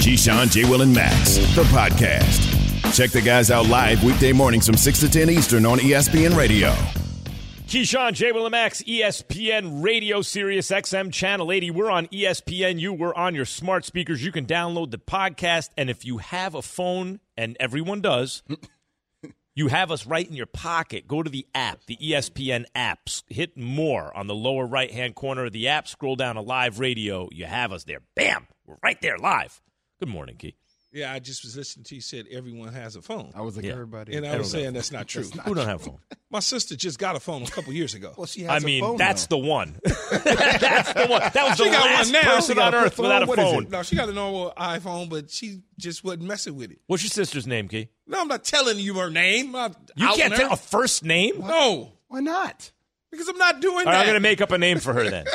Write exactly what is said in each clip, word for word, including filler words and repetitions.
Keyshawn, J. Will, and Max, the podcast. Check the guys out live weekday mornings from six to ten Eastern on E S P N Radio. Keyshawn, J. Will, and Max, E S P N Radio, Sirius X M Channel eighty. We're on E S P N U. We're on your smart speakers. You can download the podcast, and if you have a phone, and everyone does, you have us right in your pocket. Go to the app, the E S P N apps. Hit more on the lower right-hand corner of the app. Scroll down to live radio. You have us there. Bam! We're right there live. Good morning, Key. Yeah, I just was listening to you said everyone has a phone. I was like, Yeah. everybody. And I was saying that's not true. That's not Who don't have a phone? My sister just got a phone a couple years ago. Well, she I has a mean, phone, that's though. the one. That's the one. That was She the got last one now. person She got on a earth flip without a phone. What is phone. it? No, she got a normal iPhone, but she just wasn't messing with it. What's your sister's name, Key? No, I'm not telling you her name. I'm You outing can't her. tell a first name? All No, Why not? because I'm not doing right, that. I'm going to make up a name for her then.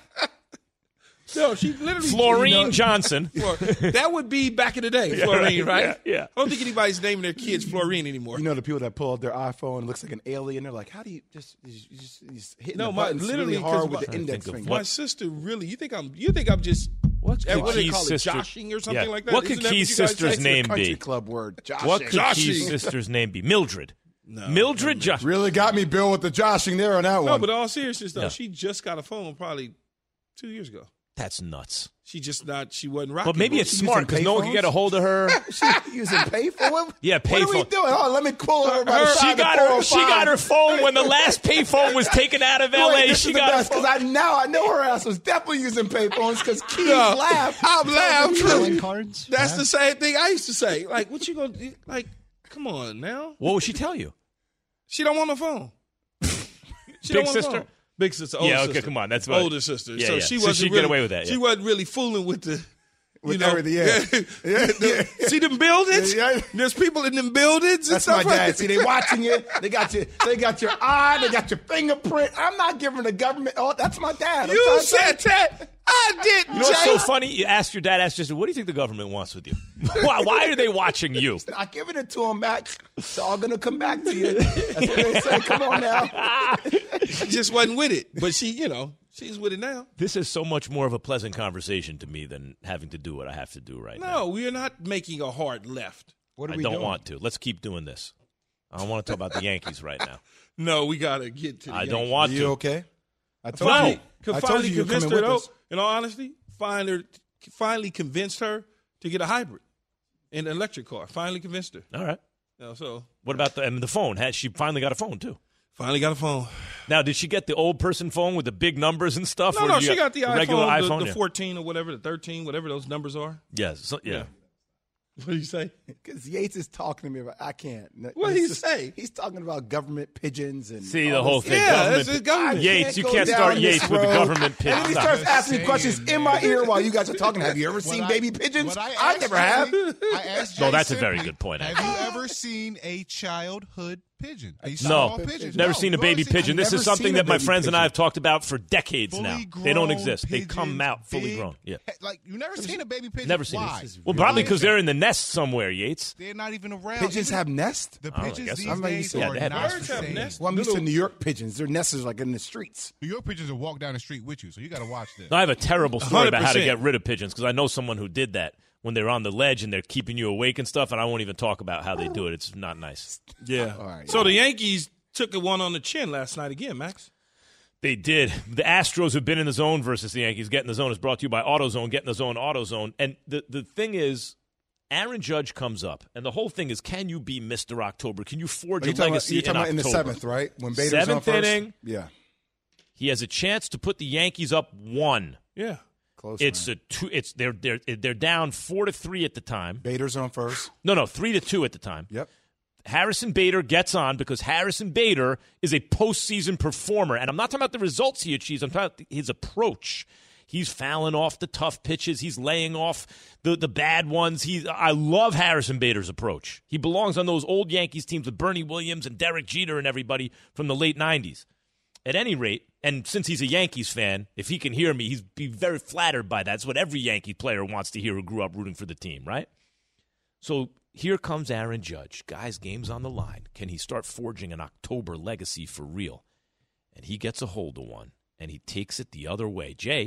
No, she literally. Florine you know, Johnson. Flor- that would be back in the day, Florine, right? Yeah, yeah. I don't think anybody's naming their kids Florine anymore. You know the people that pull out their iPhone, it looks like an alien. They're like, how do you just, you just, you just, you just hitting No, the my- buttons literally, really hard 'cause with my- the index think of finger? My what- sister really. You think I'm? You think I'm just? What uh, what do they Key's call sister- it? Joshing or something Yeah. like that? What could Isn't that Key's you guys sister's say? name Country be? club word. What could Joshing. Key's sister's name be? Mildred. No, Mildred Josh. Really got me, Bill, with the joshing there on that No, one. but all seriousness though, Yeah. she just got a phone probably two years ago. That's nuts. She just not. She wasn't rocking. But maybe with it's it. smart because no one can get a hold of her. She using payphone? Yeah, What are we payphone. doing? Oh, let me pull her. by the Her- side She of the got her. She four oh five. got her phone when the last payphone was taken out of L A. Wait, this She is the got her best phone. because I now I know her ass was definitely using payphones because Keys No, laughed. I'm laughing. Calling cards? That's Yeah. the same thing I used to say. Like, what you gonna do? Like? Come on now. What would she tell you? She don't want a phone. She Big don't want a sister? phone. Big sister. Older Yeah, okay, sister. come on, that's what- older sister. Yeah, so yeah. she So wasn't she'd get really, away with that, She yeah. wasn't really fooling with the. With you know, everything, yeah. Yeah, the- yeah. See them buildings? Yeah, yeah. There's people in them buildings and That's my stuff like dad. that. See, they watching you. They got you. They got your eye. They got your fingerprint. I'm not giving the government. Oh, that's my dad. I'm You trying to said say- that. I didn't. You know what's so Jay. funny? You ask your dad, ask Justin, what do you think the government wants with you? Why, why are they watching you? Not giving it to him back. It's all gonna come back to you. That's what they say. Come on now. She just wasn't with it, but she, you know, she's with it now. This is so much more of a pleasant conversation to me than having to do what I have to do right now. No, we are not making a hard left. What are I we don't doing? want to. Let's keep doing this. I don't want to talk about the Yankees right now. No, we gotta get to. The I don't Yankees. want You to. okay? I told No. you. Could I told finally you you're convince coming her with though. us. In all honesty, find her, finally convinced her to get a hybrid and an electric car. Finally convinced her. All right. You know, so What about the, and the phone? Had she finally got a phone, too? finally got a phone. Now, did she get the old person phone with the big numbers and stuff? No, or no, did you she got the iPhone, regular the, iPhone. the yeah. fourteen or whatever, the thirteen, whatever those numbers are. Yes. So, yeah. Yeah. What do you say? Because Yates is talking to me about. I can't. What He's he just- say? He's talking about government pigeons and See, the all whole this- thing. Yeah, government, that's his government. Yates, you go can't down start this Yates with the road. government pig. And then he Stop. starts asking me saying questions in my ear while you guys are talking. Have you ever What seen I- baby pigeons? what I I asked never have. Jay- I asked No, Jay that's a very simply, good point, Have actually. you ever seen a childhood pigeon? A No, small pigeon? never No, seen a you baby haven't seen- pigeon. This never is something seen a that my baby friends and I pigeon. have talked about for decades Fully now. They don't grown exist. They come pigeons, out fully big- grown. Yeah. Like, you've never seen a baby pigeon? Never seen Why? it. Well, probably because they're in the nest somewhere, Yates. They're not even around. Pigeons Even have nests? The Oh, I pigeons guess these so. I'm not used days to that. are They have not nests. the Birds have same. nests. Well, I'm used to Little- New York pigeons. Their nests are like in the streets. New York pigeons will walk down the street with you, so you got to watch this. No, I have a terrible story about how to one hundred percent. get rid of pigeons because I know someone who did that when they're on the ledge and they're keeping you awake and stuff, and I won't even talk about how they do it. It's not nice. Yeah. All right. So the Yankees took a one on the chin last night again, Max. They did. The Astros have been in the zone versus the Yankees. Get in the zone is brought to you by AutoZone. Get in the zone, AutoZone. And the, the thing is, Aaron Judge comes up, and the whole thing is, can you be Mister October? Can you forge Are a you talking about, legacy you're talking in about in the October? seventh, right? When Bader's Seventh on first? inning. Yeah. He has a chance to put the Yankees up one. Yeah. Close. It's man. a two. It's they're they're they're down four to three at the time. Bader's on first. No, no, three to two at the time. Yep. Harrison Bader gets on because Harrison Bader is a postseason performer. And I'm not talking about the results he achieves. I'm talking about his approach. He's fouling off the tough pitches. He's laying off the, the bad ones. He, I love Harrison Bader's approach. He belongs on those old Yankees teams with Bernie Williams and Derek Jeter and everybody from the late nineties. At any rate, and since he's a Yankees fan, if he can hear me, he's be very flattered by that. That's what every Yankee player wants to hear who grew up rooting for the team, right? So here comes Aaron Judge. Guys, game's on the line. Can he start forging an October legacy for real? And he gets a hold of one, and he takes it the other way. Jay,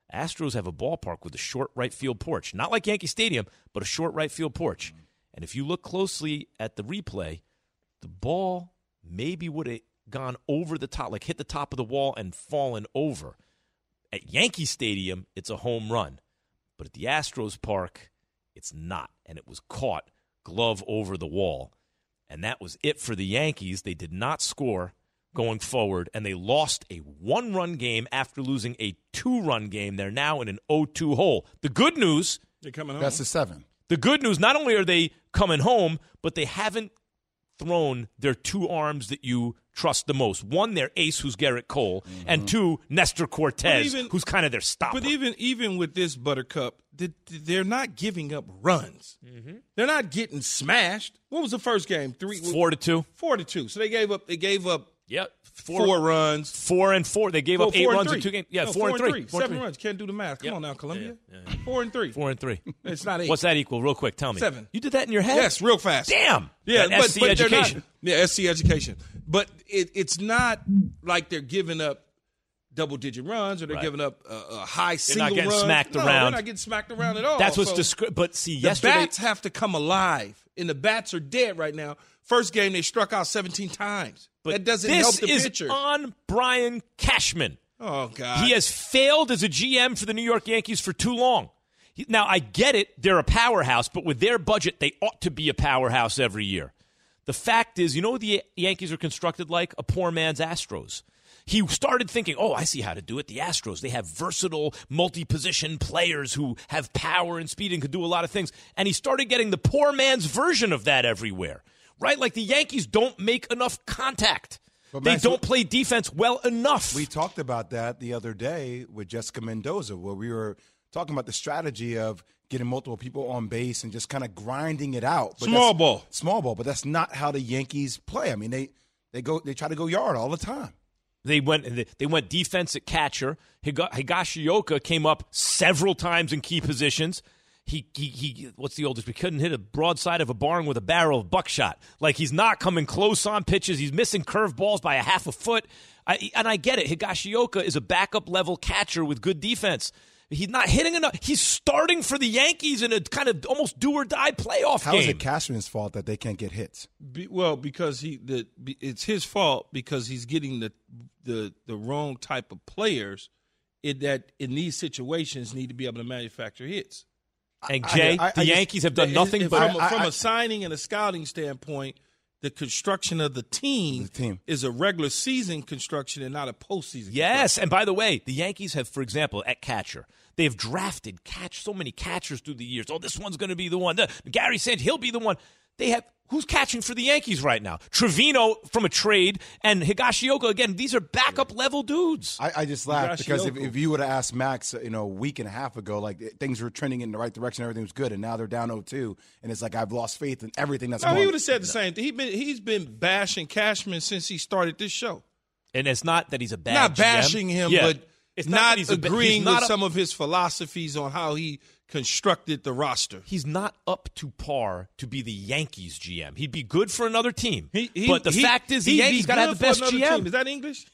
Astros have a ballpark with a short right field porch. Not like Yankee Stadium, but a short right field porch. And if you look closely at the replay, the ball maybe would have gone over the top, like hit the top of the wall and fallen over. At Yankee Stadium, it's a home run. But at the Astros park, it's not. And it was caught glove over the wall. And that was it for the Yankees. They did not score going forward, and they lost a one-run game after losing a two-run game. They're now in an oh two hole. The good news, They're coming home. That's the seven. the good news, not only are they coming home, but they haven't thrown their two arms that you trust the most. One, their ace, who's Garrett Cole, mm-hmm. and two, Nestor Cortez, even, who's kind of their stopper. But even even with this Buttercup, they're not giving up runs. Mm-hmm. They're not getting smashed. What was the first game? Three, four to two. Four to two. So they gave up. They gave up. Yep. Four, four runs. Four and four. They gave four, up eight four runs in in two games. Yeah, no, four, four and three. three. Four Seven and three. runs. Can't do the math. Come yep. on now, Columbia. Yeah, yeah, yeah. Four and three. Four and three. It's not eight. What's that equal? Real quick, tell me. Seven. You did that in your head? Yes, real fast. Damn. Yeah, that but, S C but education. They're not, yeah, S C education. But it, it's not like they're giving up double-digit runs or they're right. giving up a, a high single run. They're not getting run. smacked no, around. They're not getting smacked around at all. That's what's so descri- But see, the yesterday. The bats have to come alive, and the bats are dead right now. First game, they struck out seventeen times. But that doesn't this help the is pitcher. on Brian Cashman. Oh, God. He has failed as a G M for the New York Yankees for too long. He, now, I get it. They're a powerhouse, but with their budget, they ought to be a powerhouse every year. The fact is, you know what the Yankees are constructed like? A poor man's Astros. He started thinking, oh, I see how to do it. The Astros, they have versatile, multi-position players who have power and speed and can do a lot of things. And he started getting the poor man's version of that everywhere. Right? Like the Yankees don't make enough contact. But they Max, don't play defense well enough. We talked about that the other day with Jessica Mendoza, where we were talking about the strategy of getting multiple people on base and just kind of grinding it out. But small ball. Small ball, but that's not how the Yankees play. I mean, they, they go they try to go yard all the time. They went they went defense at catcher. Higashioka came up several times in key positions. He, he, he, what's the oldest? We couldn't hit a broadside of a barn with a barrel of buckshot. Like, he's not coming close on pitches. He's missing curve balls by a half a foot. I, and I get it. Higashioka is a backup level catcher with good defense. He's not hitting enough. He's starting for the Yankees in a kind of almost do or die playoff How game. How is it Cashman's fault that they can't get hits? Be, well, because he, the, it's his fault because he's getting the, the, the wrong type of players in that in these situations need to be able to manufacture hits. And Jay, I, I, the I Yankees just, have done nothing if, but from, I, from I, a signing and a scouting standpoint, the construction of the team, the team is a regular season construction and not a postseason. Yes, and by the way, the Yankees have, for example, at catcher, they have drafted catch so many catchers through the years. Oh, this one's going to be the one. The, Gary Sanchez, he'll be the one. They have who's catching for the Yankees right now? Trevino from a trade and Higashioka again. These are backup level dudes. I, I just laughed because if, if you would have asked Max, you know, a week and a half ago, like things were trending in the right direction, everything was good, and now they're down oh two, and it's like I've lost faith in everything that's. No, going. he would have said the same thing. He been he's been bashing Cashman since he started this show. And it's not that he's a bad. Not G M. bashing him, yeah. but it's not, not agreeing a, not with a, some of his philosophies on how he constructed the roster. He's not up to par to be the Yankees G M. He'd be good for another team. He, he, but the he, fact is, the Yankees got to have the best G M. Team. Is that English?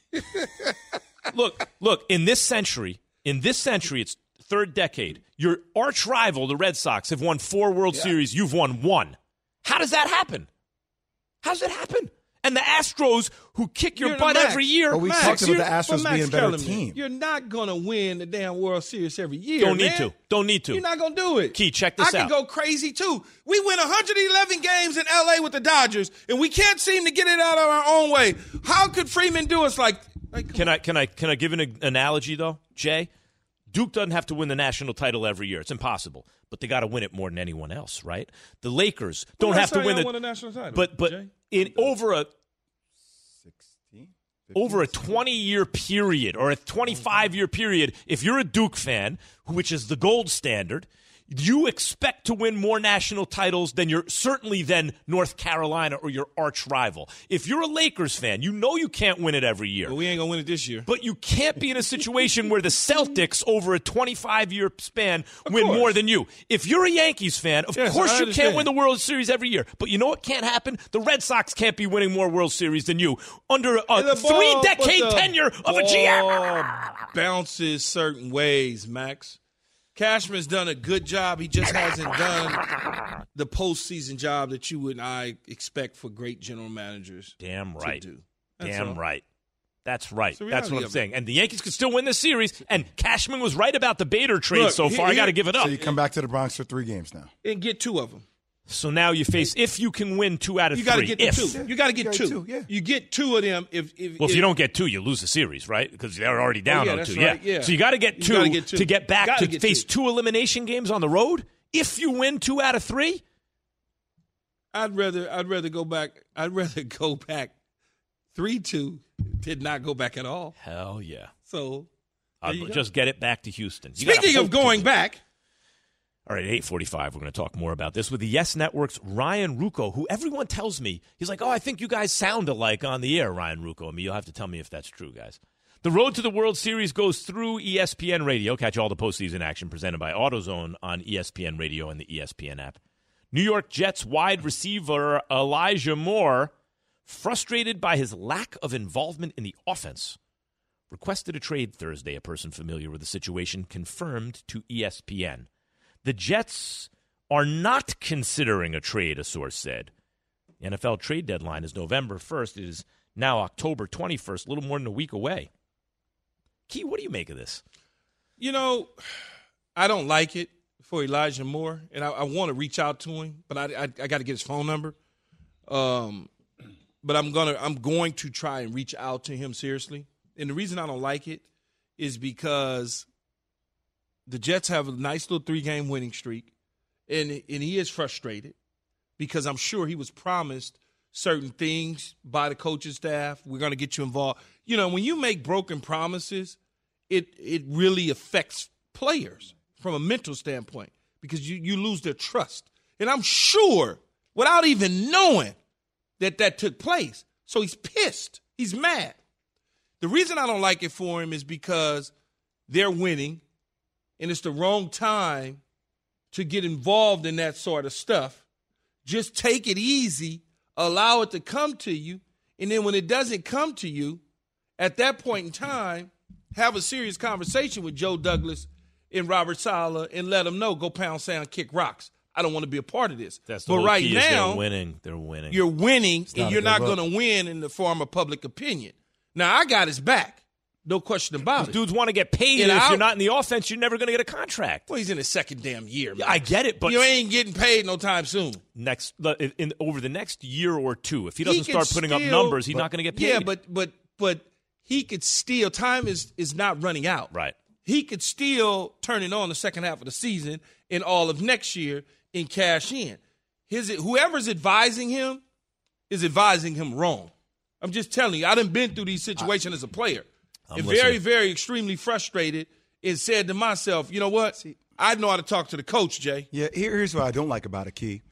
look, look. In this century, in this century, it's third decade. Your arch rival, the Red Sox, have won four World yeah. Series. You've won one. How does that happen? How does that happen? And the Astros, who kick your You're butt Max, every year. But we Max, talked about the Astros Max being a better me, team. You're not going to win the damn World Series every year. Don't man. need to. Don't need to. You're not going to do it. Key, check this I out. I can go crazy, too. We win one hundred eleven games in L A with the Dodgers, and we can't seem to get it out of our own way. How could Freeman do us like, like Can I can I, can I give an analogy, though, Jay? Duke doesn't have to win the national title every year. It's impossible. But they got to win it more than anyone else, right? The Lakers don't have to win the, won a national title. But but Jay? in over a sixteen, over a twenty-year period or a twenty-five-year period, if you're a Duke fan, which is the gold standard, you expect to win more national titles than you're certainly than North Carolina or your arch rival. If you're a Lakers fan, you know you can't win it every year. But we ain't going to win it this year. But you can't be in a situation where the Celtics, over a twenty-five year span, of win course. more than you. If you're a Yankees fan, of yes, course I you understand. can't win the World Series every year. But you know what can't happen? The Red Sox can't be winning more World Series than you under a And the ball- three-decade but the tenure of a G M. ball bounces certain ways, Max. Cashman's done a good job. He just hasn't done the postseason job that you and I expect for great general managers. Damn right. To do. That's Damn all. right. That's right. the That's what reality I'm of saying. And the Yankees could still win this series. And Cashman was right about the Bader trade Look, so far. he- I got to he- give it up. So you come back to the Bronx for three games now. And get two of them. So now you face, if you can win two out of You got to three. get the if. two. You got to get You got two. two, yeah. You get two of them. If, if Well, if if, you don't get two, you lose the series, right? Because they're already down yeah, on that's two. right, yeah. So you got to get You two gotta get two. to get back Gotta to get face two. two elimination games on the road. If you win two out of three, I'd rather I'd rather go back. I'd rather go back three two did not go back at all. hell yeah. So I'll you go. just get it back to Houston. You gotta speaking of hope to going win. back, All right, at eight forty-five, we're going to talk more about this with the Yes Network's Ryan Rucco, who everyone tells me, he's like, oh, I think you guys sound alike on the air, Ryan Rucco. I mean, you'll have to tell me if that's true, guys. The road to the World Series goes through E S P N Radio. Catch all the postseason action presented by AutoZone on E S P N Radio and the E S P N app. New York Jets wide receiver Elijah Moore, frustrated by his lack of involvement in the offense, requested a trade Thursday. A person familiar with the situation confirmed to E S P N. The Jets are not considering a trade, a source said. The N F L trade deadline is November first. It is now October twenty-first, a little more than a week away. Key, what do you make of this? you know, I don't like it for Elijah Moore, and I, I want to reach out to him, but I I, I got to get his phone number. Um, but I'm gonna I'm going to try and reach out to him seriously. And the reason I don't like it is because the Jets have a nice little three-game winning streak, and and he is frustrated because I'm sure he was promised certain things by the coaching staff. We're going to get you involved. You know, when you make broken promises, it it really affects players from a mental standpoint because you, you lose their trust. And I'm sure, without even knowing that that took place, so he's pissed. He's mad. The reason I don't like it for him is because they're winning, and it's the wrong time to get involved in that sort of stuff. Just take it easy, allow it to come to you, and then when it doesn't come to you, at that point in time, have a serious conversation with Joe Douglas and Robert Saleh and let them know, go pound sand, kick rocks. I don't want to be a part of this. That's the but whole right key is now, they're winning. They're winning. you're winning, not and a you're good not look. going to win in the form of public opinion. Now, I got his back. No question about it. Dudes want to get paid, And and if I- you're not in the offense, you're never going to get a contract. Well, he's in his second damn year, man. I get it, but you ain't getting paid no time soon. next in, in over the next year or two, if he doesn't can start putting up still- numbers, he's not going to get paid. Yeah, but but but he could still. Time is is not running out. right. He could still turn it on the second half of the season and all of next year and cash in. His whoever's advising him is advising him wrong. I'm just telling you. I done been through these situations as a player. I'm and listening. very, very extremely frustrated and said to myself, you know what? I know how to talk to the coach, Jay. Yeah, here, here's what I don't like about it, Key.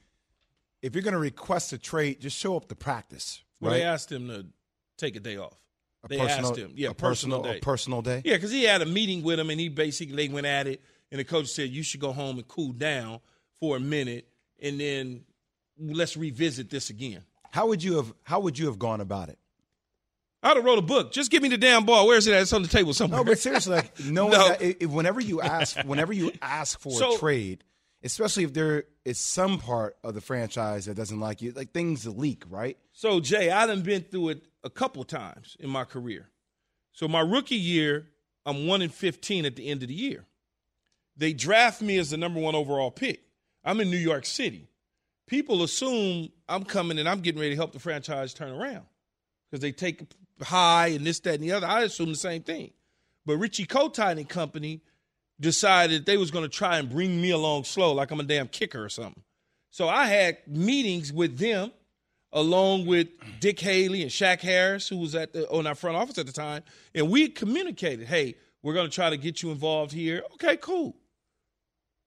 If you're going to request a trade, just show up to practice. Well, right? they asked him to take a day off. a They personal, asked him. Yeah, a personal, personal, day. a personal day. Yeah, because he had a meeting with him, and he basically they went at it, and the coach said, you should go home and cool down for a minute, and then let's revisit this again. How would you have? How would you have gone about it? I'd have wrote a book. Just give me the damn ball. Where is it at? It's on the table somewhere. No, but seriously, like knowing No. that it, whenever you ask, whenever you ask for So- a trade, especially if there is some part of the franchise that doesn't like you, like things leak, right? So, Jay, I done been through it a couple times in my career. So my rookie year, I'm one and fifteen at the end of the year. They draft me as the number one overall pick. I'm in New York City. People assume I'm coming and I'm getting ready to help the franchise turn around because they take high and this, that, and the other. I assume the same thing. But Richie Kotite and company decided they was going to try and bring me along slow like I'm a damn kicker or something. So I had meetings with them along with Dick Haley and Shaq Harris, who was at the on our front office at the time, and we communicated, hey, we're going to try to get you involved here. Okay, cool.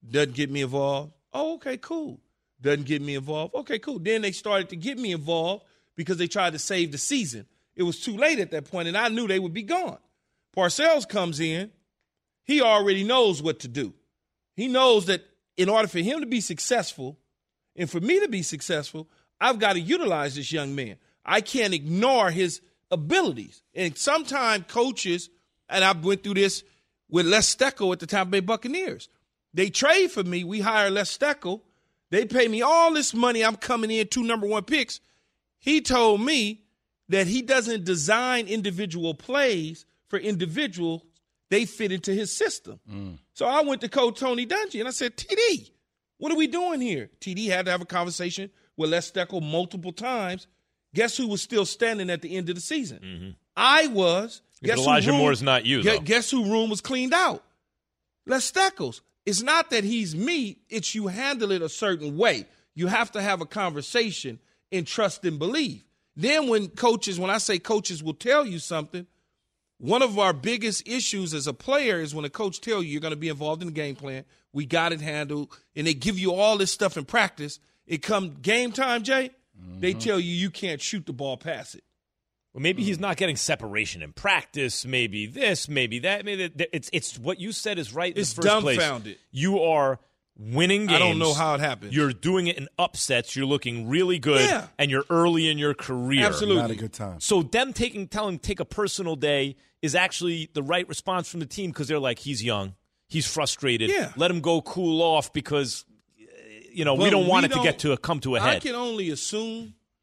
Doesn't get me involved. Oh, okay, cool. Doesn't get me involved. Okay, cool. Then they started to get me involved because they tried to save the season. It was too late at that point, and I knew they would be gone. Parcells comes in. He already knows what to do. He knows that in order for him to be successful and for me to be successful, I've got to utilize this young man. I can't ignore his abilities. And sometimes coaches, and I went through this with Les Steckel at the Tampa Bay Buccaneers. They trade for me. We hire Les Steckel. They pay me all this money. I'm coming in two number one picks. He told me that he doesn't design individual plays for individuals. They fit into his system. Mm. So I went to Coach Tony Dungy, and I said, T D, what are we doing here? T D had to have a conversation with Les Steckel multiple times. Guess who was still standing at the end of the season? Mm-hmm. I was. Guess Elijah room, Moore is not you, though. Guess who room was cleaned out? Les Steckel's. It's not that he's me. It's you handle it a certain way. You have to have a conversation and trust and believe. Then when coaches, when I say coaches will tell you something, one of our biggest issues as a player is when a coach tells you you're going to be involved in the game plan, we got it handled, and they give you all this stuff in practice. It come game time, Jay, mm-hmm. they tell you you can't shoot the ball past it. Well, maybe he's not getting separation in practice. Maybe this, maybe that. Maybe that. It's it's what you said is right in it's the first place. It's dumbfounded. You are winning games. I don't know how it happens. You're doing it in upsets. You're looking really good, yeah. and you're early in your career. Absolutely. Not a good time. So them taking, telling him to take a personal day is actually the right response from the team because they're like, he's young. He's frustrated. Yeah. Let him go cool off because, you know, but we don't want we it don't, to get to a come to a head. I can only assume –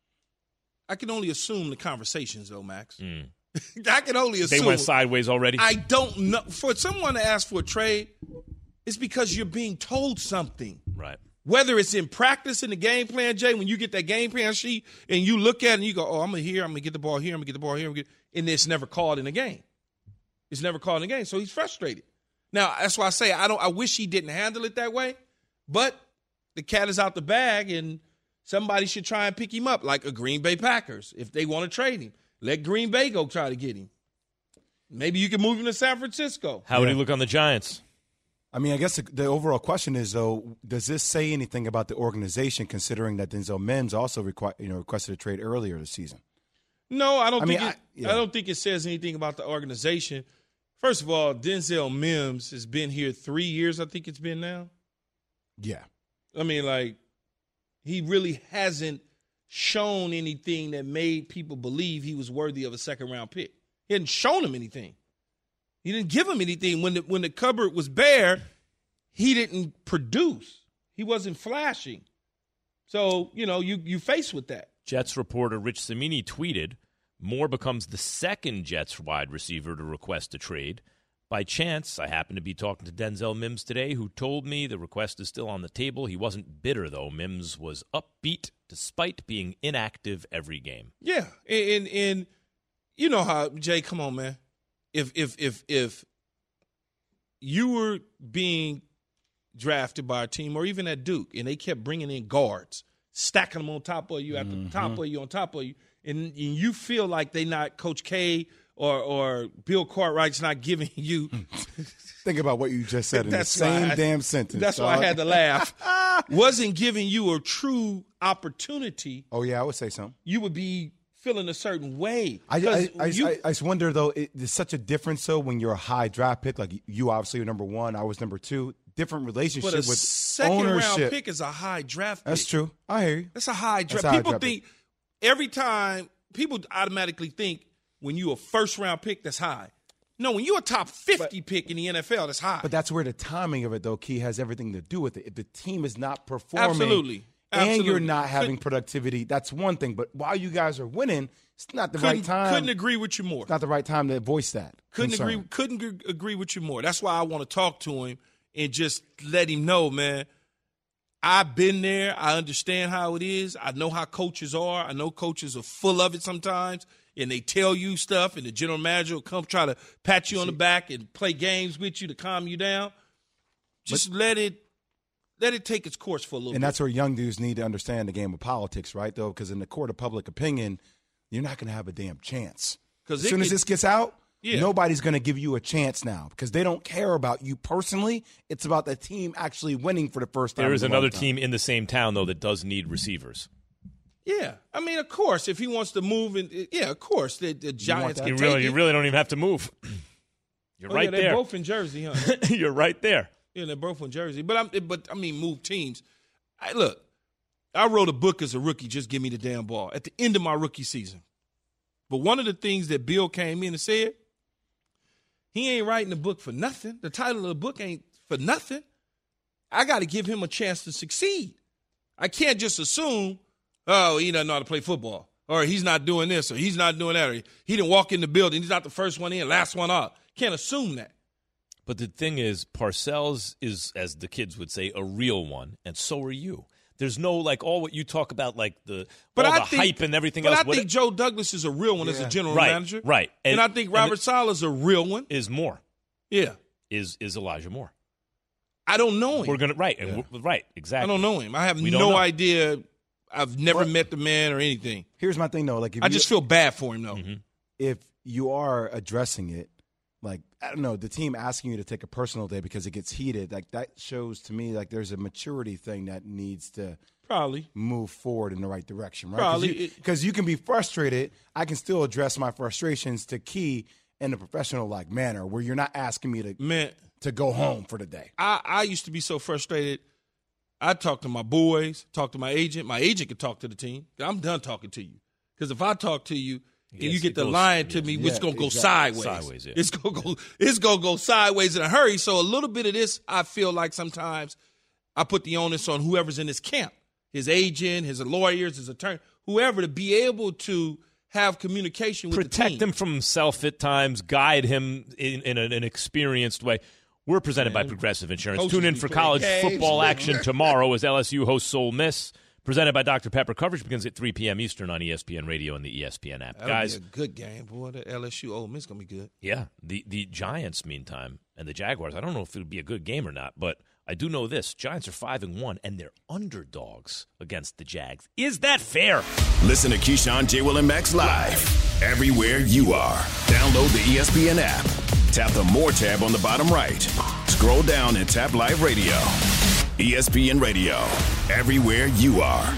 I can only assume the conversations, though, Max. Mm. I can only assume. They went sideways already? I don't know. For someone to ask for a trade, it's because you're being told something. Right. Whether it's in practice in the game plan, Jay, when you get that game plan sheet and you look at it and you go, oh, I'm going to here, I'm going to get the ball here, I'm going to get the ball here, and it's never called in the game. It's never called in the game, so he's frustrated. Now, that's why I say I don't. I wish he didn't handle it that way, but the cat is out the bag, and somebody should try and pick him up, like a Green Bay Packers. If they want to trade him, let Green Bay go try to get him. Maybe you can move him to San Francisco. How would he look on the Giants? I mean, I guess the, the overall question is, though, does this say anything about the organization, considering that Denzel Mims also requ- you know, requested a trade earlier this season? No, I don't I think mean, it, I, yeah. I don't think it says anything about the organization. First of all, Denzel Mims has been here three years, I think it's been now. Yeah. I mean, like, he really hasn't shown anything that made people believe he was worthy of a second-round pick. He hadn't shown him anything. He didn't give him anything. When the, when the cupboard was bare, he didn't produce. He wasn't flashing. So, you know, you you face with that. Jets reporter Rich Cimini tweeted, Moore becomes the second Jets wide receiver to request a trade. By chance, I happened to be talking to Denzel Mims today, who told me the request is still on the table. He wasn't bitter, though. Mims was upbeat despite being inactive every game. Yeah, and and, and you know how, Jay, come on, man. If if if if you were being drafted by a team or even at Duke and they kept bringing in guards, stacking them on top of you, at mm-hmm. the top of you, on top of you, and, and you feel like they not Coach K or or Bill Cartwright's not giving you. Think about what you just said in the same I, damn sentence. That's dog. why I had to laugh. Wasn't giving you a true opportunity. Oh, yeah, I would say so. You would be feeling a certain way. I, I, I, you, I, I just wonder, though, it, there's such a difference, though, when you're a high draft pick. Like, you obviously were number one. I was number two. Different relationship but a with second ownership. round pick is a high draft pick. That's true. I hear you. That's a high draft. That's a high People draft think pick. every time people automatically think when you a first round pick that's high. No, when you're a top fifty but, pick in the N F L, that's high. But that's where the timing of it, though, Key, has everything to do with it. If the team is not performing, absolutely, and absolutely. you're not having couldn't, productivity, that's one thing. But while you guys are winning, it's not the couldn't, right time. Couldn't agree with you more. It's not the right time to voice that. Couldn't concern. agree. Couldn't g- agree with you more. That's why I want to talk to him and just let him know, man. I've been there. I understand how it is. I know how coaches are. I know coaches are full of it sometimes, and they tell you stuff, and the general manager will come try to pat you on the back and play games with you to calm you down. Just but, let it let it take its course for a little and bit. And that's where young dudes need to understand the game of politics, right, though? Because in the court of public opinion, you're not going to have a damn chance. As soon can, as this gets out, Yeah. Nobody's going to give you a chance now because they don't care about you personally. It's about the team actually winning for the first time. There is in a another long time. team in the same town, though, that does need receivers. Yeah, I mean, of course, if he wants to move, and yeah, of course, the, the Giants that? can You take really, it. you really don't even have to move. You're Oh, right yeah, they're there. both in Jersey, huh? You're right there. Yeah, they're both in Jersey. But I'm, but I mean, move teams. I, look, I wrote a book as a rookie. Just give me the damn ball at the end of my rookie season. But one of the things that Bill came in and said, he ain't writing the book for nothing. The title of the book ain't for nothing. I got to give him a chance to succeed. I can't just assume, oh, he doesn't know how to play football, or he's not doing this, or he's not doing that, or he didn't walk in the building. He's not the first one in, last one out. Can't assume that. But the thing is, Parcells is, as the kids would say, a real one, and so are you. There's no, like, all what you talk about, like, the, But all I the think, hype and everything but else. I What think it- Joe Douglas is a real one as a general Right, manager. right. And, And- I think and Robert it- Saleh's a real one. is more, Yeah. is is Elijah Moore. I don't know him. We're going to, right, and we're- right, I exactly. don't know him. I have We don't no know. idea. I've never Well- met the man or anything. Here's my thing, though. Like, if I you, just feel bad for him, though. Mm-hmm. if you are addressing it, like, I don't know, the team asking you to take a personal day because it gets heated, like, that shows to me like there's a maturity thing that needs to Probably. move forward in the right direction, right? Probably. Because you, you can be frustrated. I can still address my frustrations to Key in a professional like manner where you're not asking me to Man, to go home for the day. I, I used to be so frustrated. I talk to my boys, talk to my agent. My agent could talk to the team. I'm done talking to you. Because if I talk to you and Yes, you it get the goes- lying to yes. me, Yeah, it's going to go exactly. sideways. Sideways, yeah. It's going to go it's going to go sideways in a hurry. So a little bit of this, I feel like sometimes I put the onus on whoever's in his camp, his agent, his lawyers, his attorney, whoever, to be able to have communication with the Protect team. him from himself at times, guide him in, in an, an experienced way. We're presented by Progressive Insurance. Coaches Tune in be for playing college games. football action tomorrow as L S U hosts Ole Miss. Presented by Doctor Pepper. Coverage begins at three p.m. Eastern on E S P N Radio and the E S P N app. That'll Guys, be a good game, boy. The L S U Ole Miss going to be good. yeah, the, the Giants, meantime, and the Jaguars, I don't know if it would be a good game or not, but I do know this. Giants are five and one, and they're underdogs against the Jags. Is that fair? Listen to Keyshawn, J. Will, and Max live everywhere you are. Download the E S P N app. Tap the More tab on the bottom right. Scroll down and tap Live Radio. E S P N Radio. Everywhere you are.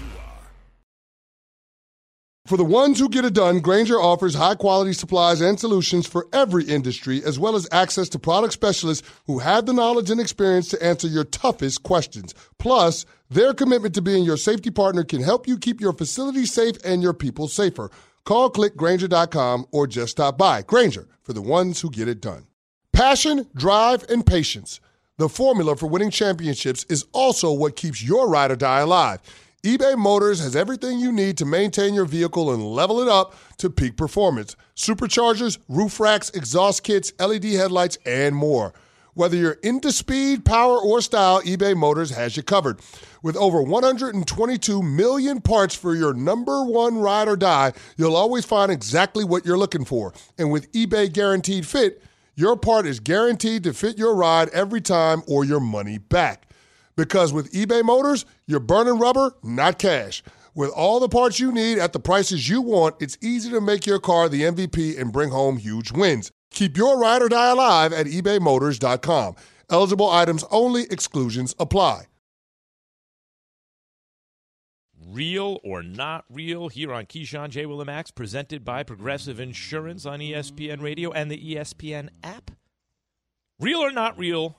For the ones who get it done, Grainger offers high-quality supplies and solutions for every industry, as well as access to product specialists who have the knowledge and experience to answer your toughest questions. Plus, their commitment to being your safety partner can help you keep your facility safe and your people safer. Call click Grainger dot com or just stop by. Grainger, for the ones who get it done. Passion, drive, and patience. The formula for winning championships is also what keeps your ride or die alive. eBay Motors has everything you need to maintain your vehicle and level it up to peak performance. Superchargers, roof racks, exhaust kits, L E D headlights, and more. Whether you're into speed, power, or style, eBay Motors has you covered. With over one hundred twenty-two million parts for your number one ride or die, you'll always find exactly what you're looking for. And with eBay Guaranteed Fit, your part is guaranteed to fit your ride every time or your money back. Because with eBay Motors, you're burning rubber, not cash. With all the parts you need at the prices you want, it's easy to make your car the M V P and bring home huge wins. Keep your ride or die alive at ebay motors dot com. Eligible items only. Exclusions apply. Real or not real here on Keyshawn, J. Will, and Max, presented by Progressive Insurance on E S P N Radio and the E S P N app. Real or not real,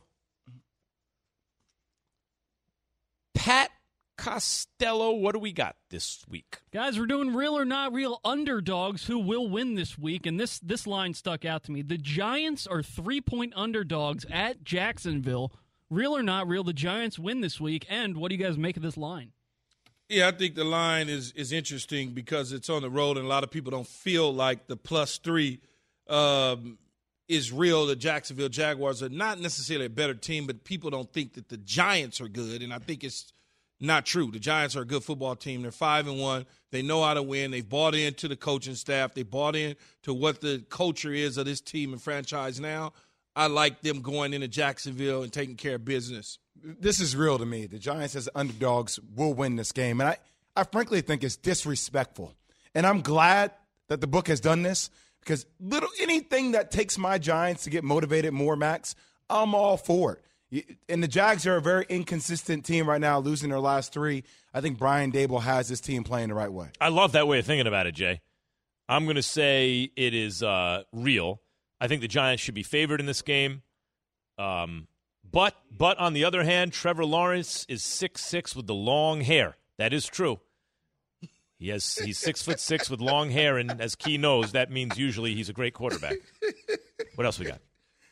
Pat Costello, what do we got this week? Guys, we're doing real or not real underdogs who will win this week, and this, this line stuck out to me. The Giants are three-point underdogs at Jacksonville. Real or not real, the Giants win this week, and what do you guys make of this line? Yeah, I think the line is is interesting because it's on the road, and a lot of people don't feel like the plus three um, is real. The Jacksonville Jaguars are not necessarily a better team, but people don't think that the Giants are good, and I think it's not true. The Giants are a good football team. They're five and one. They know how to win. They've bought into the coaching staff. They bought in to what the culture is of this team and franchise now. I like them going into Jacksonville and taking care of business. This is real to me. The Giants as underdogs will win this game. And I, I frankly think it's disrespectful. And I'm glad that the book has done this because little anything that takes my Giants to get motivated more, Max, I'm all for it. And the Jags are a very inconsistent team right now, losing their last three. I think Brian Daboll has this team playing the right way. I love that way of thinking about it, Jay. I'm going to say it is uh, real. I think the Giants should be favored in this game. Um, but but on the other hand, Trevor Lawrence is six six with the long hair. That is true. He has he's six foot six with long hair, and as Key knows, that means usually he's a great quarterback. What else we got?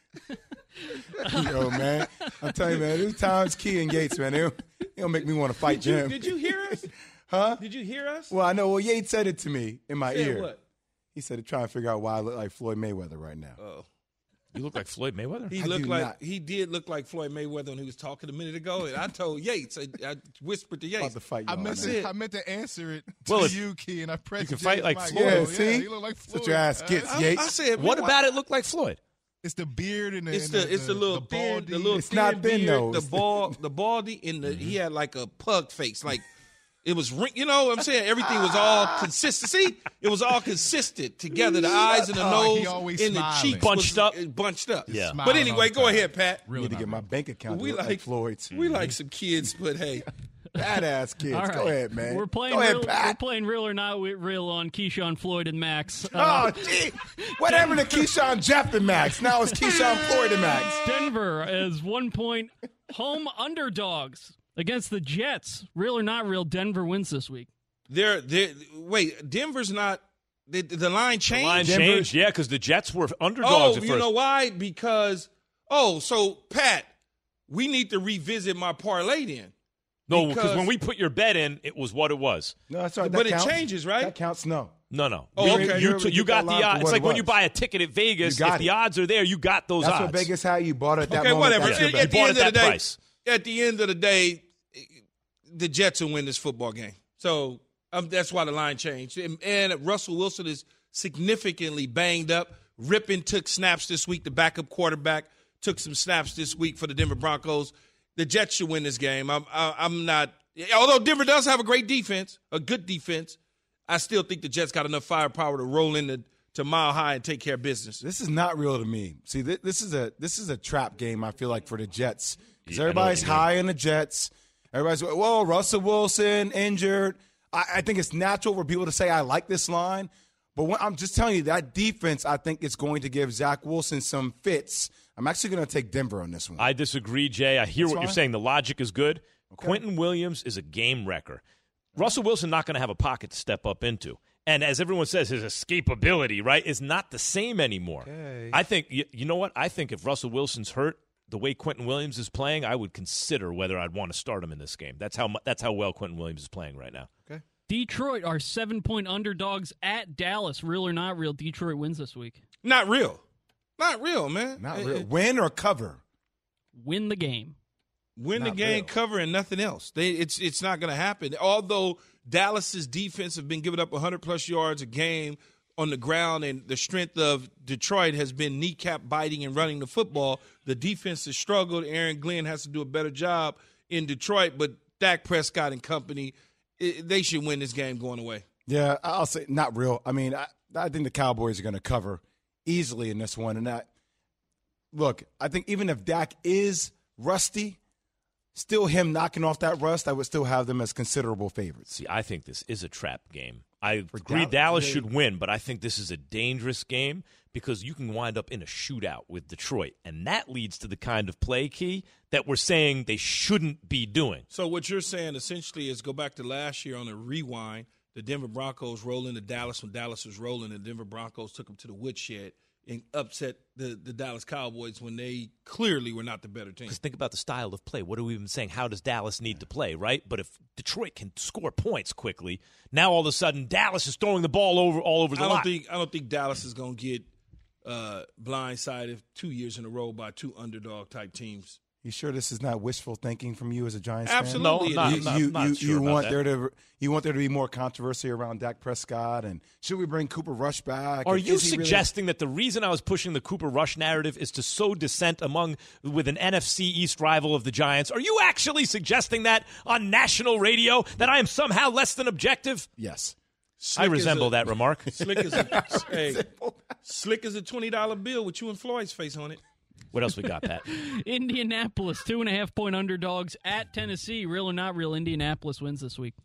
Yo, man, I'm telling you, man, there's times Key and Yates, man, they don't make me want to fight Did you, Jim. did you hear us? Huh? Did you hear us? Well, I know. Well, Yates said it to me in my Said ear. what? He said, trying to figure out why I look like Floyd Mayweather right now. Oh. You look like Floyd Mayweather? He I looked do like not. he did look like Floyd Mayweather when he was talking a minute ago, and I told Yates, I, I whispered to About Yates, to fight I y'all, meant man. to, I meant to answer it to Well, if- you, Key, and I pressed you can Jay's fight like mic. Floyd. Yeah, Oh, see? you look like Floyd. Such your ass gets, Uh, Yates. I said, What man, about it look like Floyd? It's the beard and the It's and the it's the little the thin, baldy. the little It's thin not thin, beard, though. the It's the- ball, the baldy, and the he had like a pug face, like it was ring. You know what I'm saying? Everything was all consistent. See, it was all consistent together. The eyes and the Oh, he nose always and the smiling. cheeks Bunched was, up? uh, bunched up. Yeah. But Smiling anyway, all the go time. ahead, Pat. Really Need to not get my real. bank account We to look like, like Floyd's. we like some kids, but hey, Badass kids. All right. Go ahead, man. We're playing, Go ahead, real, we're Pat. playing real or not real on Keyshawn, Floyd, and Max. Uh, Oh, gee. Whatever to Keyshawn, Jeff, and Max. Now it's Keyshawn, Floyd, and Max. Denver as one-point home underdogs against the Jets. Real or not real, Denver wins this week. they're they wait. Denver's not. The, the line changed. Line Denver- changed, yeah, because the Jets were Oh, underdogs at you first. know why? Because oh, so Pat, we need to revisit my parlay then. no, because because- when we put your bet in, it was what it was. No, that's all right. But That it counts. changes, right? That counts, no. No, no. Oh, You- okay. You, You t- you get got that the line for odds. what It's it like when you was. buy a ticket at Vegas. You got If the it. odds are there, you got those That's odds. what Vegas had. You bought it at that Okay, moment. whatever. That's At, your at bet. the bought end at of the that day, price. at the end of the day, the Jets will win this football game. So um, that's why the line changed. And, and Russell Wilson is significantly banged up. Rippon took snaps this week. The backup quarterback took some snaps this week for the Denver Broncos. The Jets should win this game. I'm, I, I'm not. Although Denver does have a great defense, a good defense, I still think the Jets got enough firepower to roll into to Mile High and take care of business. This is not real to me. See, th- this is a this is a trap game. I feel like for the Jets because Yeah, I know what everybody's you mean. high on the Jets. Everybody's well, Russell Wilson injured. I, I think it's natural for people to say I like this line, but when, I'm just telling you that defense. I think is going to give Zach Wilson some fits. I'm actually going to take Denver on this one. I disagree, Jay. I hear That's what you're fine. saying. The logic is good. Quentin Williams is a game wrecker. Russell Wilson not going to have a pocket to step up into. And as everyone says, his escapability, right, is not the same anymore. Okay. I think, you, you know what? I think if Russell Wilson's hurt the way Quentin Williams is playing, I would consider whether I'd want to start him in this game. That's how mu- that's how well Quentin Williams is playing right now. Detroit are seven-point underdogs at Dallas. Real or not real, Detroit wins this week. Not real. Not real, man. not Uh, real. uh, Win or cover. Win the game. Win the Not game, real. cover, and nothing else. They, it's it's not going to happen. Although Dallas's defense have been giving up one hundred plus yards a game on the ground, and the strength of Detroit has been kneecap biting and running the football. The defense has struggled. Aaron Glenn has to do a better job in Detroit, but Dak Prescott and company, it, they should win this game going away. Yeah, I'll say not real. I mean, I, I think the Cowboys are going to cover easily in this one. And that, look, I think even if Dak is rusty, still him knocking off that rust, I would still have them as considerable favorites. See, I think this is a trap game. I agree Dallas, Dallas they- should win, but I think this is a dangerous game because you can wind up in a shootout with Detroit, and that leads to the kind of play key that we're saying they shouldn't be doing. So what you're saying essentially is go back to last year on a rewind. The Denver Broncos roll into Dallas when Dallas was rolling. The Denver Broncos took them to the woodshed and upset the, the Dallas Cowboys when they clearly were not the better team. Because think about the style of play. What are we even saying? How does Dallas need to play, right? But if Detroit can score points quickly, now all of a sudden Dallas is throwing the ball over all over the I don't lot. think I don't think Dallas is going to get uh, blindsided two years in a row by two underdog type teams. You sure this is not wishful thinking from you as a Giants Absolutely, No, I'm it not- is. fan? I'm You, not you, sure you about want that. there to you want there to be more controversy around Dak Prescott, and should we bring Cooper Rush back? Are And you is he really- suggesting that the reason I was pushing the Cooper Rush narrative is to sow dissent among with an N F C East rival of the Giants? Are you actually suggesting that on national radio that I am somehow less than objective? Yes. I resemble a, that remark. Slick as a, hey, slick as a twenty dollar bill with you and Floyd's face on it. What else we got, Pat? Indianapolis, two and a half point underdogs at Tennessee. Real or not real, Indianapolis wins this week.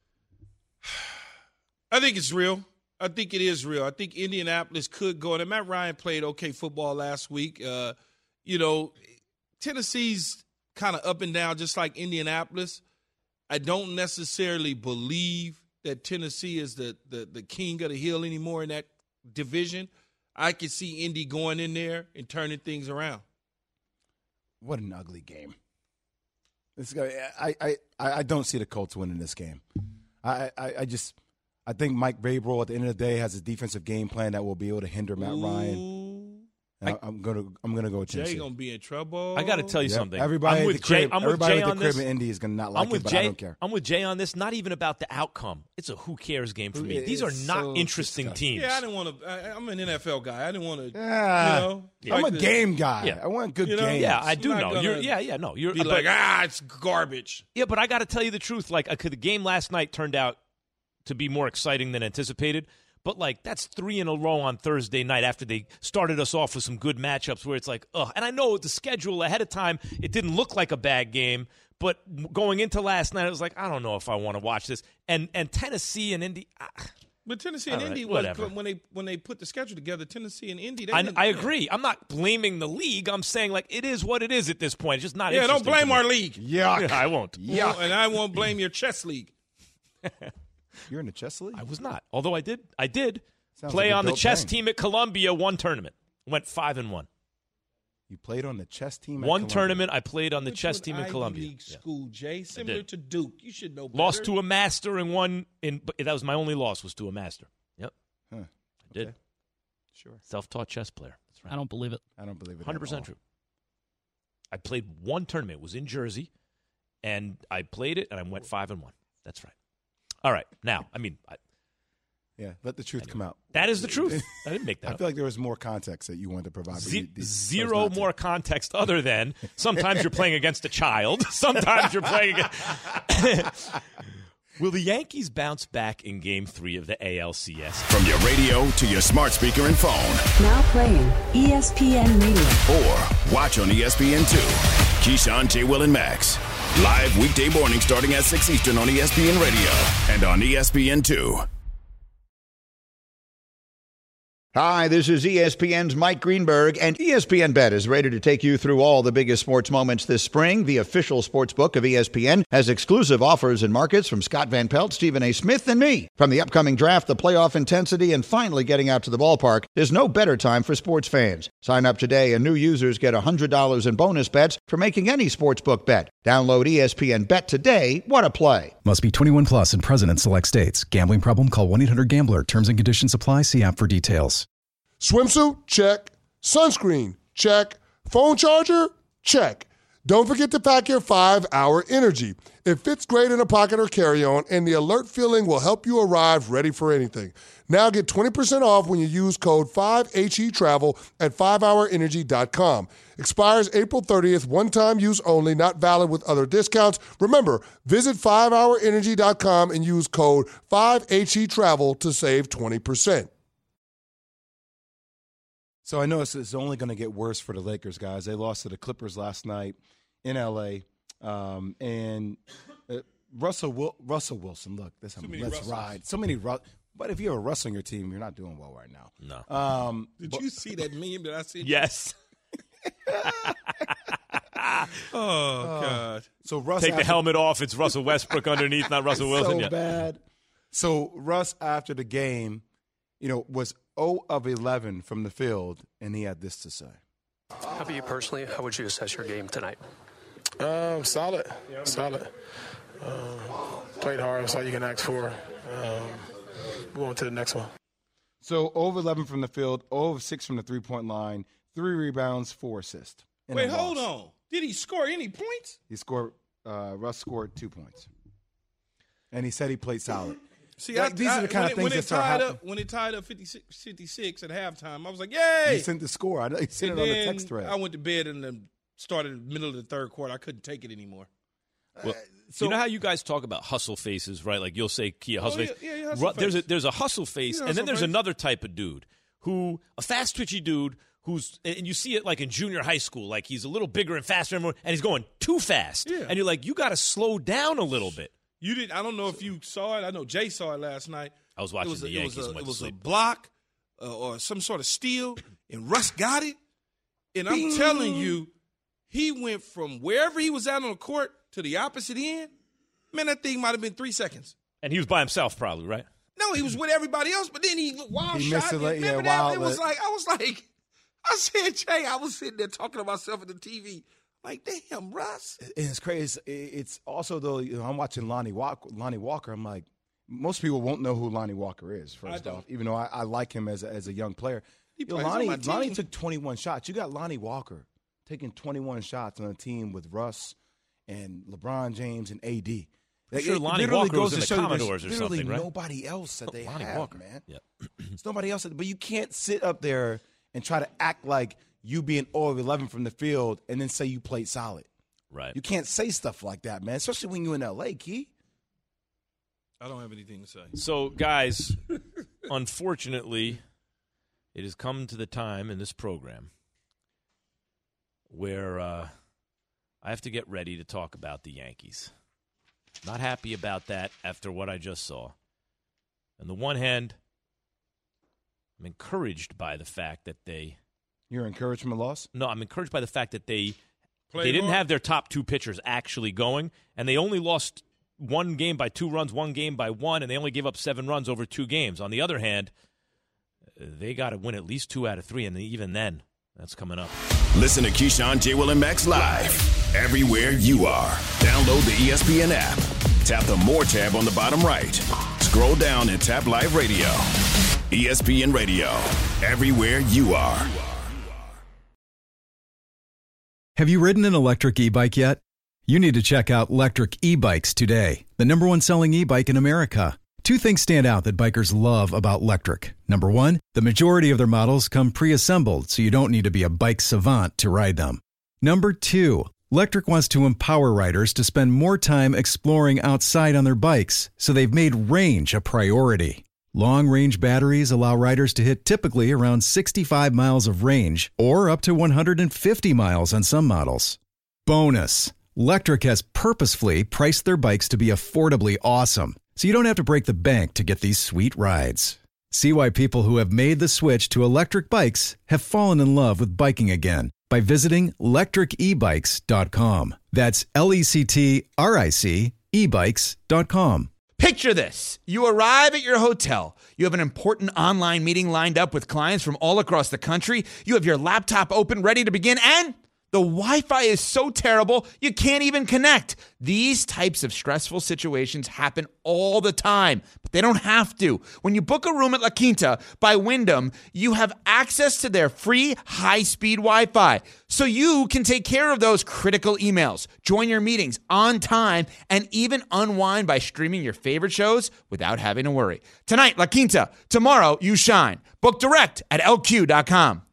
I think it's real. I think it is real. I think Indianapolis could go. And Matt Ryan played okay football last week. Uh, you know, Tennessee's kind of up and down just like Indianapolis. I don't necessarily believe that Tennessee is the, the, the king of the hill anymore in that division. I could see Indy going in there and turning things around. What an ugly game. This guy, I, I, I don't see the Colts winning this game. I, I, I just I think Mike Vrabel at the end of the day has a defensive game plan that will be able to hinder Matt Ooh. Ryan. I, I'm gonna I'm gonna go with Tennessee. Jay gonna be in trouble. I got to tell you Yep. something. Everybody I'm at with the crib, Jay. I'm with everybody Jay at the on crib this. in Indy is gonna not like I'm with it, but Jay. I don't care. I'm with Jay on this. Not even about the outcome. It's a who cares game for me. It These are is not so interesting disgusting. teams. Yeah, I didn't want to. I'm an N F L guy. I didn't want to. Yeah. You know, I'm like a the- game guy. Yeah. I want good You know? games. Yeah, I do I'm not know. You're, gonna yeah, yeah, no. You're Be but- like, ah, it's garbage. Yeah, but I got to tell you the truth. Like, uh, the game last night turned out to be more exciting than anticipated. But, like, that's three in a row on Thursday night after they started us off with some good matchups where it's like, ugh. And I know the schedule ahead of time, it didn't look like a bad game. But going into last night, it was like, I don't know if I want to watch this. And and Tennessee and Indy. Ah, But Tennessee and All right, Indy, was, whatever. when they when they put the schedule together, Tennessee and Indy. They I, didn't- I agree. I'm not blaming the league. I'm saying, like, it is what it is at this point. It's just not Yeah, don't interesting to blame me. our league. Yuck. I won't. Yuck. And I won't blame your chess league. You're in the chess league? I was not. Although I did. I did Sounds play like a on the dope chess thing. team at Columbia. One tournament. Went five and one. You played on the chess team at One Columbia. tournament, I played on the Went to chess an team in Ivy Columbia. League Yeah. school, Jay, similar did. to Duke. You should know better. Lost to a master and one in. But that was my only loss. Was to a master. Yep, Huh. I did. Okay. Sure. Self-taught chess player. That's right. I don't believe it. I don't believe it. Hundred percent true. I played one tournament. It was in Jersey, and I played it, and I went five and one. That's right. All right. Now, I mean, I, Yeah, let the truth come out. that is the truth. I didn't make that I up. feel like there was more context that you wanted to provide. but Ze- you- you chose zero not to. more context other than sometimes you're playing against a child. Sometimes you're playing against. Will the Yankees bounce back in game three of the A L C S? From your radio to your smart speaker and phone, Now playing E S P N Radio. or watch on E S P N two. Keyshawn, J. Will, and Max. Live weekday morning starting at six Eastern on E S P N Radio and on E S P N two. Hi, this is E S P N's Mike Greenberg, and E S P N Bet is ready to take you through all the biggest sports moments this spring. The official sports book of E S P N has exclusive offers and markets from Scott Van Pelt, Stephen A. Smith, and me. From the upcoming draft, the playoff intensity, and finally getting out to the ballpark, there's no better time for sports fans. Sign up today, and new users get one hundred dollars in bonus bets for making any sportsbook bet. Download E S P N Bet today. What a play. Must be twenty-one plus and present in select states. Gambling problem? Call one eight hundred gambler. Terms and conditions apply. See app for details. Swimsuit? Check. Sunscreen? Check. Phone charger? Check. Don't forget to pack your five hour Energy. It fits great in a pocket or carry-on, and the alert feeling will help you arrive ready for anything. Now get twenty percent off when you use code five H E Travel at five hour energy dot com. Expires April thirtieth, one-time use only, not valid with other discounts. Remember, visit five hour energy dot com and use code five H E Travel to save twenty percent. So I know it's, it's only going to get worse for the Lakers, guys. They lost to the Clippers last night in L A. Um, and uh, Russell Wil- Russell Wilson, look, this let's Russells. ride. So many Ru- But if you have a Russell on your team, you're not doing well right now. No. Um, Did but- you see that meme that I sent? Yes. Oh, God. So Russ Take the after- helmet off. It's Russell Westbrook underneath, not Russell Wilson. so Yeah. bad. So Russ, after the game, you know, was zero of eleven from the field, and he had this to say. How about you personally? How would you assess your game tonight? Um, solid, solid. Um, played hard. That's all you can ask for. Um, move on to the next one. So zero of eleven from the field, zero of six from the three-point line, three rebounds, four assists. in Wait, a hold loss. on. Did he score any points? He scored. Uh, Russ scored two points, and he said he played solid. See, Like, I, these I, are the kind when of it, when things it that start tied happening. up when it tied up fifty-six, fifty-six at halftime, I was like, "Yay!" He sent the score. I know he sent and it on the then text thread. I went to bed and then started in the middle of the third quarter. I couldn't take it anymore. Well, So, you know how you guys talk about hustle faces, right? Like you'll say Kia hustle oh, face. Yeah, yeah, hustle Ru- there's a face. there's a hustle face, Yeah, and then hustle there's face. another type of dude who a fast twitchy dude who's and you see it like in junior high school, like he's a little bigger and faster, and, more, and he's going too fast, Yeah. and you're like, you got to slow down a little bit. You didn't. I don't know if you saw it. I know Jay saw it last night. I was watching it was the a, Yankees It was, a, and went it was to a sleep. block uh, or some sort of steal, and Russ got it. And I'm telling you, he went from wherever he was out on the court to the opposite end. Man, that thing might have been three seconds. And he was by himself, probably, right? No, he was with everybody else, but then he wild He shot. missed it late, Remember yeah, that? wild It was lit. like I was like, I said, Jay, I was sitting there talking to myself at the T V, like, damn, Russ. And it's crazy. It's also though. You know, I'm watching Lonnie Walker. Lonnie Walker. I'm like, most people won't know who Lonnie Walker is. First don't. off, even though I, I like him as a, as a young player, He Yo, plays on Lonnie my team. Lonnie took twenty-one shots. You got Lonnie Walker taking twenty-one shots on a team with Russ and LeBron James and A D. I'm Like, sure it Lonnie literally Walker goes was to in the show you there's Commodores or literally something, right? nobody else that they Lonnie have, Walker. man. Yeah. There's nobody else. That, but you can't sit up there and try to act like you being zero of eleven from the field and then say you played solid. Right. You can't say stuff like that, man, especially when you're in L A, Key. I don't have anything to say. So, guys, unfortunately, it has come to the time in this program where uh, I have to get ready to talk about the Yankees. Not happy about that after what I just saw. On the one hand, I'm encouraged by the fact that they You're encouraged from a loss? No, I'm encouraged by the fact that they Play they didn't more? have their top two pitchers actually going, and they only lost one game by two runs, one game by one, and they only gave up seven runs over two games. On the other hand, they got to win at least two out of three, and even then, that's coming up. Listen to Keyshawn, J. Will, and Max live everywhere you are. Download the E S P N app. Tap the More tab on the bottom right. Scroll down and tap Live Radio. E S P N Radio. Everywhere you are. Have you ridden an electric e-bike yet? You need to check out Lectric E-Bikes today, the number one selling e-bike in America. Two things stand out that bikers love about Lectric. Number one, the majority of their models come pre-assembled, so you don't need to be a bike savant to ride them. Number two, Lectric wants to empower riders to spend more time exploring outside on their bikes, so they've made range a priority. Long-range batteries allow riders to hit typically around sixty-five miles of range, or up to one hundred fifty miles on some models. Bonus, Lectric has purposefully priced their bikes to be affordably awesome, so you don't have to break the bank to get these sweet rides. See why people who have made the switch to electric bikes have fallen in love with biking again by visiting lectric e bikes dot com. That's L E C T R I C e bikes dot com. Picture this. You arrive at your hotel. You have an important online meeting lined up with clients from all across the country. You have your laptop open, ready to begin, and the Wi-Fi is so terrible, you can't even connect. These types of stressful situations happen all the time, but they don't have to. When you book a room at La Quinta by Wyndham, you have access to their free high-speed Wi-Fi, so you can take care of those critical emails, join your meetings on time, and even unwind by streaming your favorite shows without having to worry. Tonight, La Quinta. Tomorrow, you shine. Book direct at L Q dot com.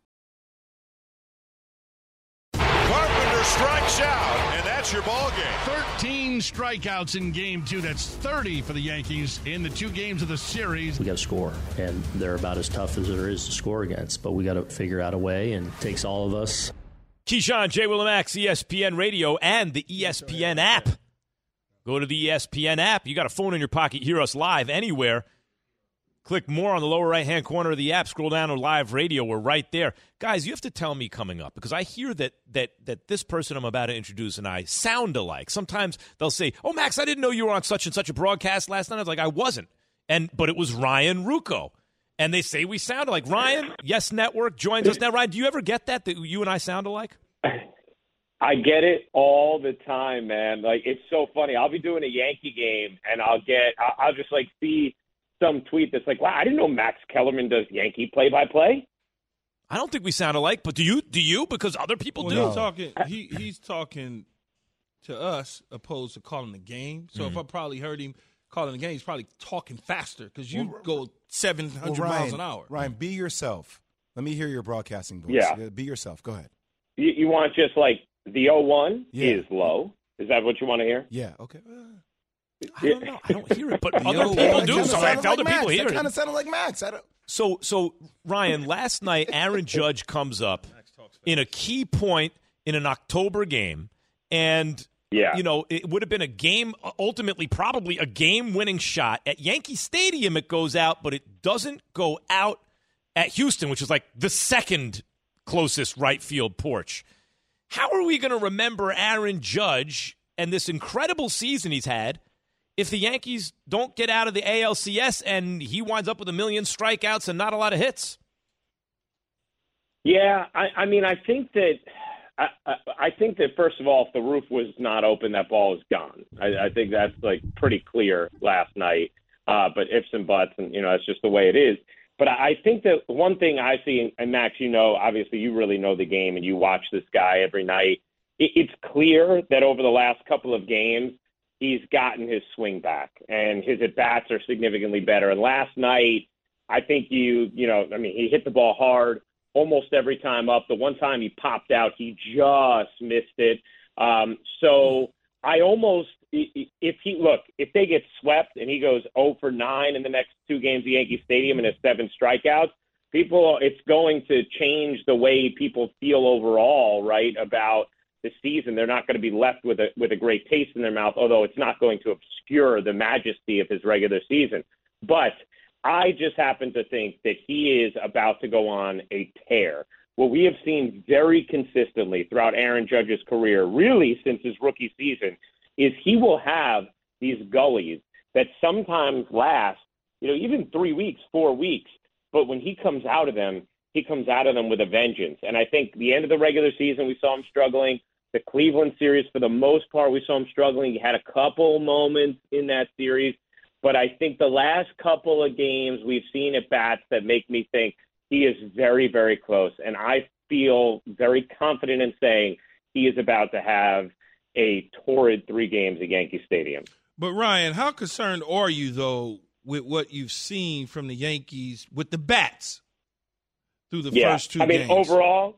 Strikes out, and that's your ball game. thirteen strikeouts in game two. That's thirty for the Yankees in the two games of the series. We got to score, and they're about as tough as there is to score against, but we got to figure out a way, and it takes all of us. Keyshawn, J. Will and Max, E S P N Radio, and the E S P N app. Go to the E S P N app. You got a phone in your pocket. Hear us live anywhere. Click more on the lower right-hand corner of the app. Scroll down to Live Radio. We're right there. Guys, you have to tell me coming up, because I hear that that that this person I'm about to introduce and I sound alike. Sometimes they'll say, oh, Max, I didn't know you were on such and such a broadcast last night. I was like, I wasn't. and But it was Ryan Ruocco. And they say we sound alike. Ryan, Yes Network, joins us now. Ryan, do you ever get that, that you and I sound alike? I get it all the time, man. Like, it's so funny. I'll be doing a Yankee game, and I'll get – I'll just, like, see – some tweet that's like, wow, I didn't know Max Kellerman does Yankee play-by-play. I don't think we sound alike, but do you? Do you? Because other people well, do. He's talking, he, he's talking to us opposed to calling the game. So Mm-hmm. if I probably heard him calling the game, he's probably talking faster because you well, go seven hundred well, Ryan, miles an hour. Ryan, be yourself. Let me hear your broadcasting voice. Yeah. Be yourself. Go ahead. You, you want just like the oh one yeah. is low. Is that what you want to hear? Yeah. Okay. I don't know. I don't hear it, but other Yo, people that do. kinda So sounded if other like people Max. hear That it. kind of sounded like Max. I don't. So, so Ryan, last night Aaron Judge comes up in a key point in an October game, and yeah. you know it would have been a game, ultimately probably a game-winning shot at Yankee Stadium. It goes out, but it doesn't go out at Houston, which is like the second closest right field porch. How are we going to remember Aaron Judge and this incredible season he's had if the Yankees don't get out of the A L C S and he winds up with a million strikeouts and not a lot of hits? Yeah, I, I mean, I think that I, I, I think that first of all, if the roof was not open, that ball is gone. I, I think that's like pretty clear last night. Uh, but ifs and buts, and you know, that's just the way it is. But I think that one thing I see, and Max, you know, obviously you really know the game and you watch this guy every night. It, it's clear that over the last couple of games, he's gotten his swing back and his at-bats are significantly better. And last night, I think you, you know, I mean, he hit the ball hard almost every time up. The one time he popped out, he just missed it. Um, so I almost, if he, look, if they get swept and he goes oh for nine in the next two games at Yankee Stadium and has seven strikeouts, people, it's going to change the way people feel overall, right, about the season. They're not going to be left with a with a great taste in their mouth, although it's not going to obscure the majesty of his regular season. But I just happen to think that he is about to go on a tear. What we have seen very consistently throughout Aaron Judge's career, really since his rookie season, is he will have these gullies that sometimes last, you know, even three weeks, four weeks. But when he comes out of them, he comes out of them with a vengeance. And I think the end of the regular season, we saw him struggling. The Cleveland series, for the most part, we saw him struggling. He had a couple moments in that series. But I think the last couple of games we've seen at bats that make me think he is very, very close. And I feel very confident in saying he is about to have a torrid three games at Yankee Stadium. But, Ryan, how concerned are you, though, with what you've seen from the Yankees with the bats through the yeah. first two I mean, games? overall,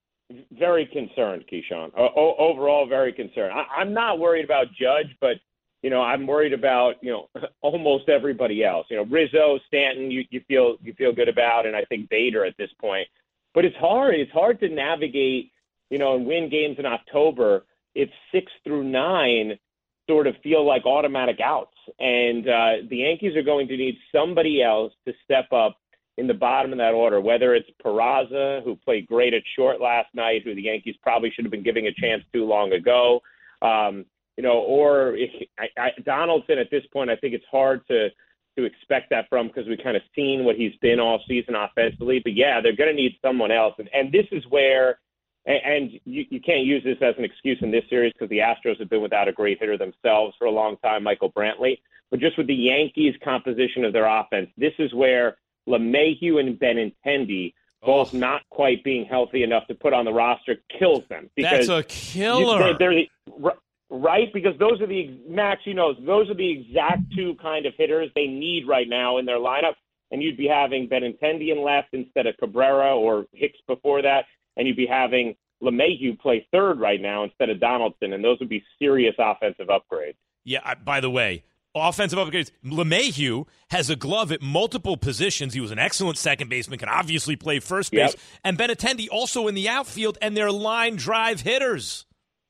very concerned, Keyshawn. O- overall, very concerned. I- I'm not worried about Judge, but, you know, I'm worried about, you know, almost everybody else. You know, Rizzo, Stanton, you, you feel you feel good about, and I think Bader at this point. But it's hard. It's hard to navigate, you know, and win games in October if six through nine sort of feel like automatic outs. And uh, the Yankees are going to need somebody else to step up in the bottom of that order, whether it's Peraza, who played great at short last night, who the Yankees probably should have been giving a chance to long ago, um, you know, or if, I, I, Donaldson at this point, I think it's hard to to expect that from because we've kind of seen what he's been all season offensively. But, yeah, they're going to need someone else. And, and this is where – and you, you can't use this as an excuse in this series because the Astros have been without a great hitter themselves for a long time, Michael Brantley. But just with the Yankees' composition of their offense, this is where LeMahieu and Benintendi, both oh. not quite being healthy enough to put on the roster, kills them. Because That's a killer. They're, they're the, right? Because those are the – Max, you know, those are the exact two kind of hitters they need right now in their lineup. And you'd be having Benintendi in left instead of Cabrera or Hicks before that. And you'd be having LeMahieu play third right now instead of Donaldson, and those would be serious offensive upgrades. Yeah, I, by the way, offensive upgrades. LeMahieu has a glove at multiple positions. He was an excellent second baseman, can obviously play first base. Yep. And Benintendi also in the outfield, and they're line drive hitters.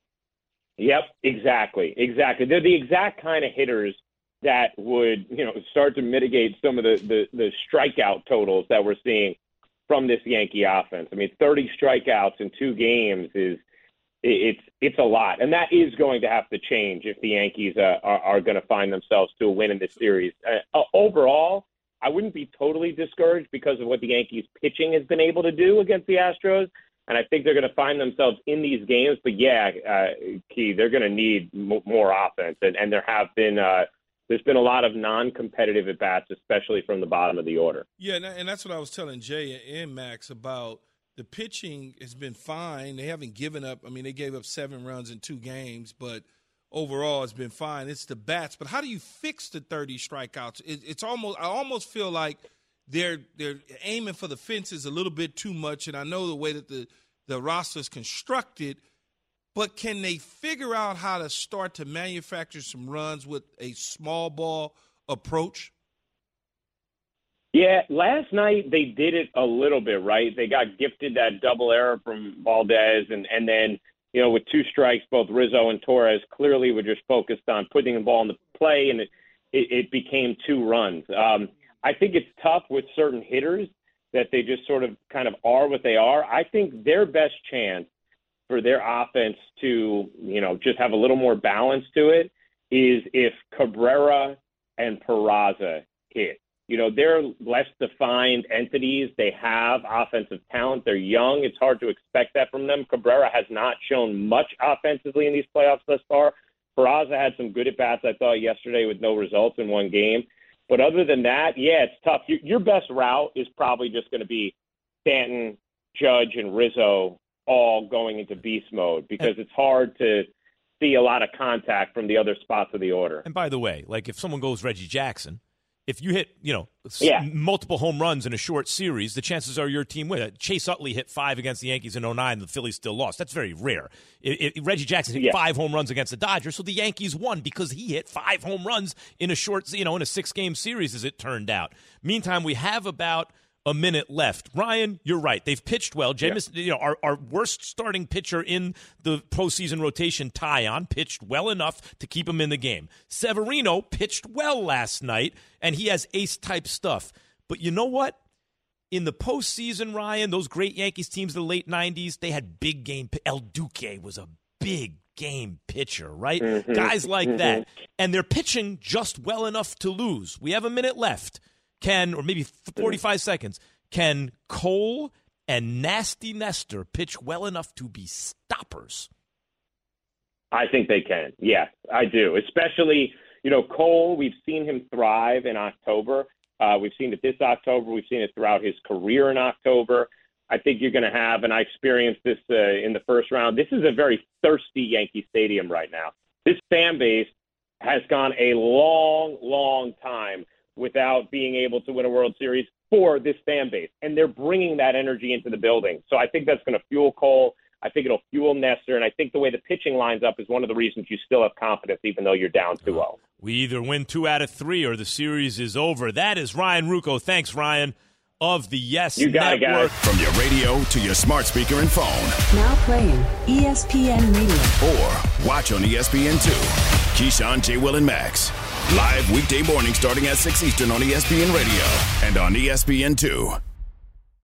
Yep, exactly, exactly. They're the exact kind of hitters that would, you know, start to mitigate some of the, the, the strikeout totals that we're seeing from this Yankee offense. I mean, thirty strikeouts in two games is it's it's a lot, and that is going to have to change if the Yankees uh, are, are going to find themselves to a win in this series. Uh, overall, I wouldn't be totally discouraged because of what the Yankees pitching has been able to do against the Astros, and I think they're going to find themselves in these games. But yeah, uh, Key, they're going to need m- more offense, and, and there have been. Uh, There's been a lot of non-competitive at-bats, especially from the bottom of the order. Yeah, and that's what I was telling Jay and Max about. The pitching has been fine. They haven't given up. I mean, they gave up seven runs in two games, but overall it's been fine. It's the bats. But how do you fix the thirty strikeouts? It, it's almost – I almost feel like they're they're aiming for the fences a little bit too much, and I know the way that the, the roster is constructed – but can they figure out how to start to manufacture some runs with a small ball approach? Yeah, last night they did it a little bit, right? They got gifted that double error from Valdez, and, and then, you know, with two strikes, both Rizzo and Torres clearly were just focused on putting the ball in the play, and it, it, it became two runs. Um, I think it's tough with certain hitters that they just sort of kind of are what they are. I think their best chance for their offense to, you know, just have a little more balance to it is if Cabrera and Peraza hit. You know, they're less defined entities. They have offensive talent. They're young. It's hard to expect that from them. Cabrera has not shown much offensively in these playoffs thus far. Peraza had some good at-bats, I thought, yesterday with no results in one game. But other than that, yeah, it's tough. Your, your best route is probably just going to be Stanton, Judge, and Rizzo all going into beast mode because it's hard to see a lot of contact from the other spots of the order. And by the way, like if someone goes Reggie Jackson, if you hit, you know, yeah. multiple home runs in a short series, the chances are your team wins. Chase Utley hit five against the Yankees in oh nine. The Phillies still lost. That's very rare. It, it, Reggie Jackson hit yeah. five home runs against the Dodgers, so the Yankees won because he hit five home runs in a short, you know, in a six-game series, as it turned out. Meantime, we have about a minute left. Ryan, you're right. They've pitched well. Jameis, yeah. you know, our, our worst starting pitcher in the postseason rotation, Taillon, pitched well enough to keep him in the game. Severino pitched well last night, and he has ace-type stuff. But you know what? In the postseason, Ryan, those great Yankees teams of the late nineties, they had big game. El Duque was a big game pitcher, right? Mm-hmm. Guys like mm-hmm. that. And they're pitching just well enough to lose. We have a minute left. Can, or maybe forty-five seconds, can Cole and Nasty Nestor pitch well enough to be stoppers? I think they can. Yes, I do. Especially, you know, Cole, we've seen him thrive in October. Uh, we've seen it this October. We've seen it throughout his career in October. I think you're going to have, and I experienced this uh, in the first round, this is a very thirsty Yankee Stadium right now. This fan base has gone a long, long time without being able to win a World Series for this fan base. And they're bringing that energy into the building. So I think that's going to fuel Cole. I think it'll fuel Nestor. And I think the way the pitching lines up is one of the reasons you still have confidence, even though you're down two oh. We either win two out of three or the series is over. That is Ryan Ruocco. Thanks, Ryan, of the Yes you got Network. It, guys. From your radio to your smart speaker and phone. Now playing E S P N Radio. Or watch on E S P N two. Keyshawn, J. Will, and Max. Live weekday morning starting at six Eastern on E S P N Radio and on E S P N two.